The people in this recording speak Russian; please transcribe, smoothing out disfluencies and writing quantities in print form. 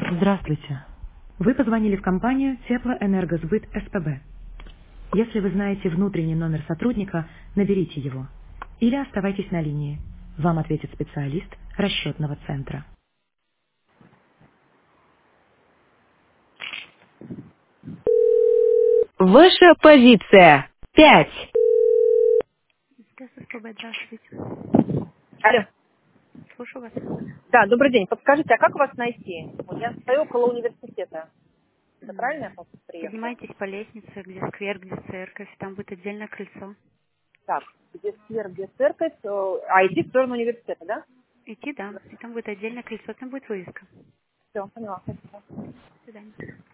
Здравствуйте. Вы позвонили в компанию Теплоэнергосбыт СПБ. Если вы знаете внутренний номер сотрудника, наберите его. Или оставайтесь на линии. Вам ответит специалист расчетного центра. Ваша позиция. 5. Здравствуйте. Алло. Слушаю вас. Да, добрый день. Подскажите, а как вас найти? Вот я стою около университета. Это правильно я приехала? Поднимайтесь по лестнице, где сквер, где церковь, там будет отдельное крыльцо. Так, где сквер, где церковь, а идти в сторону университета, да? Идти, да, и там будет отдельное крыльцо, там будет вывеска. Все, поняла. Спасибо. До свидания.